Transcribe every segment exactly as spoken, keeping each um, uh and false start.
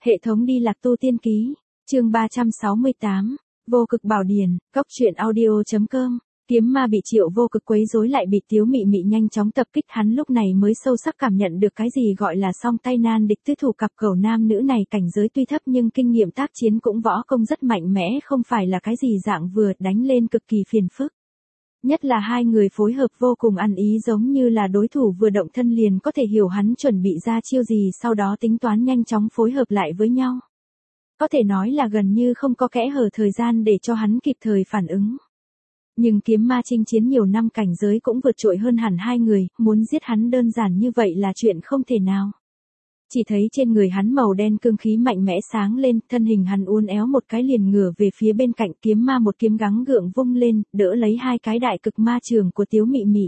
Hệ thống đi lạc tu tiên ký, chương ba trăm sáu mươi tám, vô cực bảo điển, cốc truyện audio.com. Kiếm ma bị Triệu Vô Cực quấy rối lại bị Tiếu Mị Mị nhanh chóng tập kích, hắn lúc này mới sâu sắc cảm nhận được cái gì gọi là song tay nan địch tứ thủ, cặp cẩu nam nữ này cảnh giới tuy thấp nhưng kinh nghiệm tác chiến cũng võ công rất mạnh mẽ, không phải là cái gì dạng vừa, đánh lên cực kỳ phiền phức. Nhất là hai người phối hợp vô cùng ăn ý, giống như là đối thủ vừa động thân liền có thể hiểu hắn chuẩn bị ra chiêu gì, sau đó tính toán nhanh chóng phối hợp lại với nhau. Có thể nói là gần như không có kẽ hở thời gian để cho hắn kịp thời phản ứng. Nhưng kiếm ma chinh chiến nhiều năm cảnh giới cũng vượt trội hơn hẳn hai người, muốn giết hắn đơn giản như vậy là chuyện không thể nào. Chỉ thấy trên người hắn màu đen cương khí mạnh mẽ sáng lên, thân hình hắn uốn éo một cái liền ngửa về phía bên cạnh, kiếm ma một kiếm gắng gượng vung lên, đỡ lấy hai cái đại cực ma trường của Tiếu Mị Mị.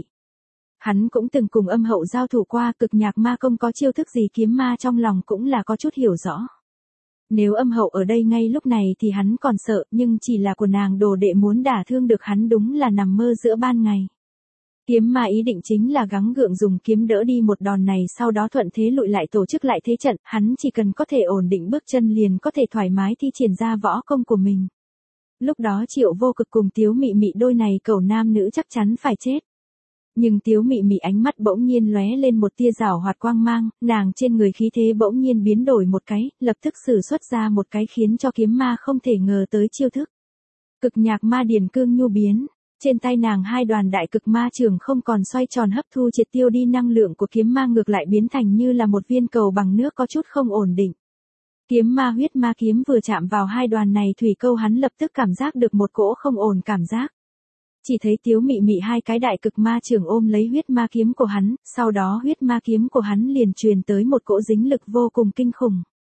Hắn cũng từng cùng Âm Hậu giao thủ qua, cực nhạc ma công có chiêu thức gì kiếm ma trong lòng cũng là có chút hiểu rõ. Nếu Âm Hậu ở đây ngay lúc này thì hắn còn sợ, nhưng chỉ là của nàng đồ đệ muốn đả thương được hắn đúng là nằm mơ giữa ban ngày. Kiếm ma ý định chính là gắng gượng dùng kiếm đỡ đi một đòn này, sau đó thuận thế lùi lại tổ chức lại thế trận, hắn chỉ cần có thể ổn định bước chân liền có thể thoải mái thi triển ra võ công của mình. Lúc đó Triệu Vô Cực cùng Tiếu Mị Mị đôi này cẩu nam nữ chắc chắn phải chết. Nhưng Tiếu Mị Mị ánh mắt bỗng nhiên lóe lên một tia giảo hoạt quang mang, nàng trên người khí thế bỗng nhiên biến đổi một cái, lập tức sử xuất ra một cái khiến cho kiếm ma không thể ngờ tới chiêu thức. Cực nhạc ma điển cương nhu biến. Trên tay nàng hai đoàn đại cực ma trường không còn xoay tròn hấp thu triệt tiêu đi năng lượng của kiếm ma, ngược lại biến thành như là một viên cầu bằng nước có chút không ổn định. Kiếm ma huyết ma kiếm vừa chạm vào hai đoàn này thủy câu, hắn lập tức cảm giác được một cỗ không ổn cảm giác. Chỉ thấy Tiếu Mị Mị hai cái đại cực ma trường ôm lấy huyết ma kiếm của hắn, sau đó huyết ma kiếm của hắn liền truyền tới một cỗ dính lực vô cùng kinh khủng.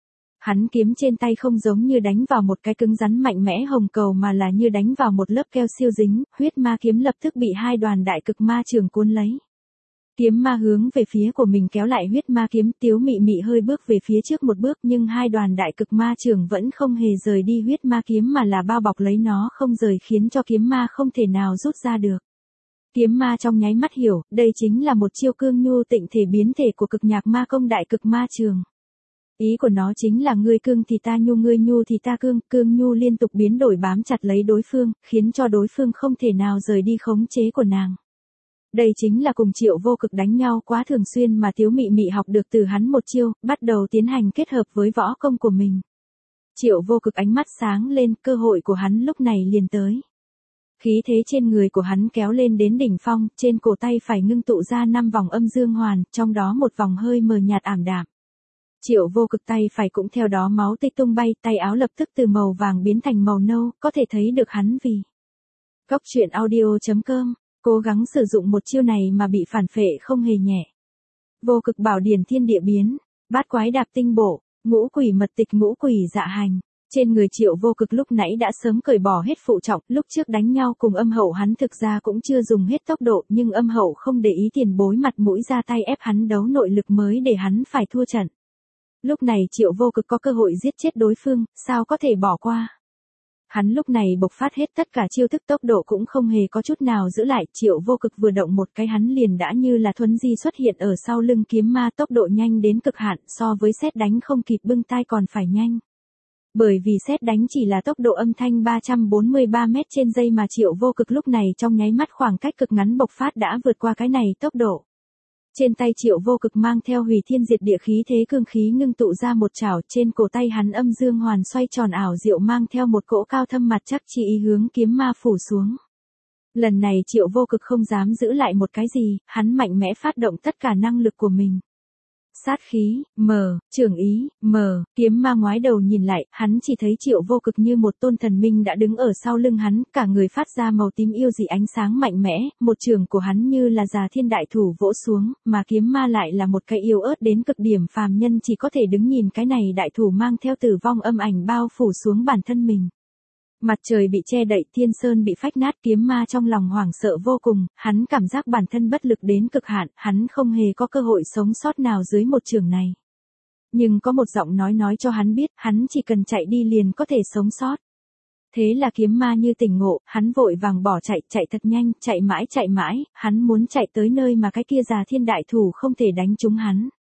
Hắn kiếm trên tay không giống như đánh vào một cái cứng rắn mạnh mẽ hồng cầu mà là như đánh vào một lớp keo siêu dính, huyết ma kiếm lập tức bị hai đoàn đại cực ma trường cuốn lấy. Kiếm ma hướng về phía của mình kéo lại huyết ma kiếm, Tiếu Mị Mị hơi bước về phía trước một bước nhưng hai đoàn đại cực ma trường vẫn không hề rời đi huyết ma kiếm mà là bao bọc lấy nó không rời, khiến cho kiếm ma không thể nào rút ra được. Kiếm ma trong nháy mắt hiểu, đây chính là một chiêu cương nhu tịnh thể biến thể của cực nhạc ma công đại cực ma trường. Ý của nó chính là ngươi cương thì ta nhu, ngươi nhu thì ta cương, cương nhu liên tục biến đổi bám chặt lấy đối phương, khiến cho đối phương không thể nào rời đi khống chế của nàng. Đây chính là cùng Triệu Vô Cực đánh nhau quá thường xuyên mà Tiếu Mị Mị học được từ hắn một chiêu, bắt đầu tiến hành kết hợp với võ công của mình. Triệu Vô Cực ánh mắt sáng lên, cơ hội của hắn lúc này liền tới. Khí thế trên người của hắn kéo lên đến đỉnh phong, trên cổ tay phải ngưng tụ ra năm vòng âm dương hoàn, trong đó một vòng hơi mờ nhạt ảm đạm. Triệu Vô Cực tay phải cũng theo đó máu tươi tung bay, tay áo lập tức từ màu vàng biến thành màu nâu, có thể thấy được hắn vì cốc truyện audio.com cố gắng sử dụng một chiêu này mà bị phản phệ không hề nhẹ. Vô cực bảo điển thiên địa biến, bát quái đạp tinh bổ, ngũ quỷ mật tịch, ngũ quỷ dạ hành. Trên người Triệu Vô Cực lúc nãy đã sớm cởi bỏ hết phụ trọng, lúc trước đánh nhau cùng Âm Hậu hắn thực ra cũng chưa dùng hết tốc độ, nhưng Âm Hậu không để ý tiền bối mặt mũi ra tay ép hắn đấu nội lực mới để hắn phải thua trận. Lúc này Triệu Vô Cực có cơ hội giết chết đối phương, sao có thể bỏ qua. Hắn lúc này bộc phát hết tất cả chiêu thức, tốc độ cũng không hề có chút nào giữ lại, Triệu Vô Cực vừa động một cái hắn liền đã như là thuấn di xuất hiện ở sau lưng kiếm ma, tốc độ nhanh đến cực hạn, so với sét đánh không kịp bưng tai còn phải nhanh. Bởi vì sét đánh chỉ là tốc độ âm thanh ba trăm bốn mươi ba mét trên giây mà Triệu Vô Cực lúc này trong nháy mắt khoảng cách cực ngắn bộc phát đã vượt qua cái này tốc độ. Trên tay Triệu Vô Cực mang theo hủy thiên diệt địa khí thế cương khí ngưng tụ ra một chảo, trên cổ tay hắn âm dương hoàn xoay tròn ảo diệu mang theo một cỗ cao thâm mặt chắc chỉ ý hướng kiếm ma phủ xuống. Lần này Triệu Vô Cực không dám giữ lại một cái gì, hắn mạnh mẽ phát động tất cả năng lực của mình. Sát khí, mờ, trưởng ý, mờ, kiếm ma ngoái đầu nhìn lại, hắn chỉ thấy Triệu Vô Cực như một tôn thần minh đã đứng ở sau lưng hắn, cả người phát ra màu tím yêu dị ánh sáng mạnh mẽ, một trường của hắn như là già thiên đại thủ vỗ xuống, mà kiếm ma lại là một cái yêu ớt đến cực điểm, phàm nhân chỉ có thể đứng nhìn cái này đại thủ mang theo tử vong âm ảnh bao phủ xuống bản thân mình. Mặt trời bị che đậy, thiên sơn bị phách nát, kiếm ma trong lòng hoảng sợ vô cùng, hắn cảm giác bản thân bất lực đến cực hạn, hắn không hề có cơ hội sống sót nào dưới một trường này. Nhưng có một giọng nói nói cho hắn biết, hắn chỉ cần chạy đi liền có thể sống sót. Thế là kiếm ma như tỉnh ngộ, hắn vội vàng bỏ chạy, chạy thật nhanh, chạy mãi chạy mãi, hắn muốn chạy tới nơi mà cái kia già thiên đại thủ không thể đánh trúng hắn.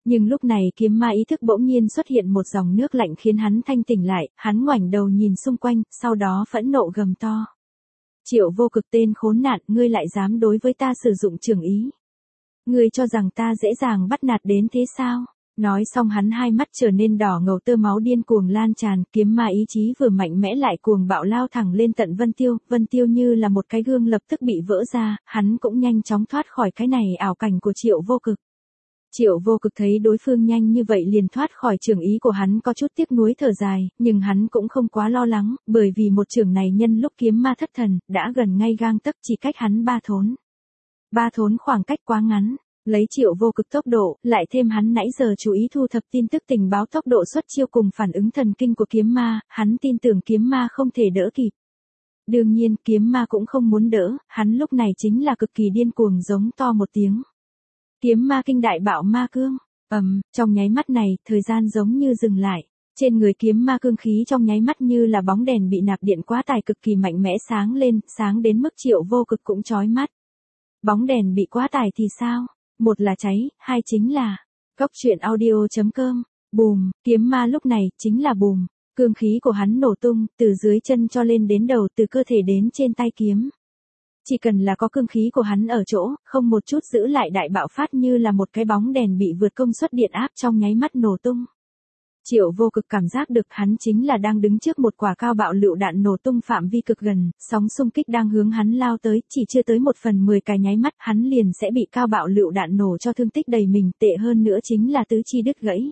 Nhưng lúc này kiếm ma ý thức bỗng nhiên xuất hiện một dòng nước lạnh khiến hắn thanh tỉnh lại, hắn ngoảnh đầu nhìn xung quanh, sau đó phẫn nộ gầm to. Triệu Vô Cực tên khốn nạn, ngươi lại dám đối với ta sử dụng trường ý. Ngươi cho rằng ta dễ dàng bắt nạt đến thế sao? Nói xong hắn hai mắt trở nên đỏ ngầu, tơ máu điên cuồng lan tràn, kiếm ma ý chí vừa mạnh mẽ lại cuồng bạo lao thẳng lên tận Vân Tiêu, Vân Tiêu như là một cái gương lập tức bị vỡ ra, hắn cũng nhanh chóng thoát khỏi cái này ảo cảnh của Triệu Vô Cực. Triệu Vô Cực thấy đối phương nhanh như vậy liền thoát khỏi trường ý của hắn có chút tiếc nuối thở dài, nhưng hắn cũng không quá lo lắng, bởi vì một trường này nhân lúc kiếm ma thất thần, đã gần ngay gang tấc, chỉ cách hắn ba thốn. Ba thốn khoảng cách quá ngắn. Lấy Triệu Vô Cực tốc độ, lại thêm hắn nãy giờ chú ý thu thập tin tức tình báo tốc độ xuất chiêu cùng phản ứng thần kinh của kiếm ma, hắn tin tưởng kiếm ma không thể đỡ kịp. Đương nhiên, kiếm ma cũng không muốn đỡ, hắn lúc này chính là cực kỳ điên cuồng giống to một tiếng. Kiếm ma kinh đại bạo ma cương, ầm, trong nháy mắt này, thời gian giống như dừng lại. Trên người kiếm ma cương khí trong nháy mắt như là bóng đèn bị nạp điện quá tải cực kỳ mạnh mẽ sáng lên, sáng đến mức Triệu Vô Cực cũng chói mắt. Bóng đèn bị quá tải thì sao? Một là cháy, hai chính là Cốc truyện audio chấm com. Bùm, kiếm ma lúc này chính là bùm, cương khí của hắn nổ tung, từ dưới chân cho lên đến đầu, từ cơ thể đến trên tay kiếm. Chỉ cần là có cương khí của hắn ở chỗ, không một chút giữ lại đại bạo phát như là một cái bóng đèn bị vượt công suất điện áp trong nháy mắt nổ tung. Triệu Vô Cực cảm giác được hắn chính là đang đứng trước một quả cao bạo lựu đạn nổ tung phạm vi cực gần, sóng xung kích đang hướng hắn lao tới, chỉ chưa tới một phần mười cái nháy mắt, hắn liền sẽ bị cao bạo lựu đạn nổ cho thương tích đầy mình, tệ hơn nữa chính là tứ chi đứt gãy.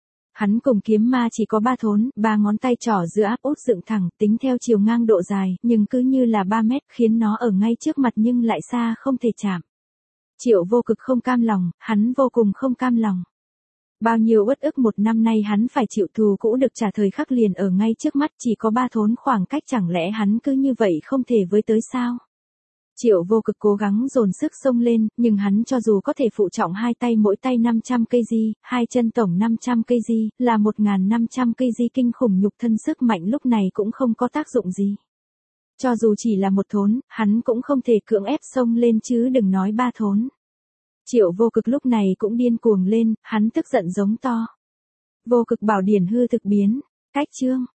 Hắn cùng kiếm ma chỉ có ba thốn, ba ngón tay trỏ giữa áp út dựng thẳng, tính theo chiều ngang độ dài, nhưng cứ như là ba mét, khiến nó ở ngay trước mặt nhưng lại xa không thể chạm. Triệu Vô Cực không cam lòng, hắn vô cùng không cam lòng. Bao nhiêu uất ức một năm nay hắn phải chịu thù cũ được trả thời khắc liền ở ngay trước mắt, chỉ có ba thốn khoảng cách, chẳng lẽ hắn cứ như vậy không thể với tới sao? Triệu Vô Cực cố gắng dồn sức xông lên, nhưng hắn cho dù có thể phụ trọng hai tay mỗi tay năm trăm ki lô gam, hai chân tổng năm trăm ki lô gam, là một nghìn năm trăm ki lô gam kinh khủng nhục thân sức mạnh lúc này cũng không có tác dụng gì. Cho dù chỉ là một thốn, hắn cũng không thể cưỡng ép xông lên chứ đừng nói ba thốn. Triệu Vô Cực lúc này cũng điên cuồng lên, hắn tức giận giống to. Vô Cực bảo điển hư thực biến, cách chương.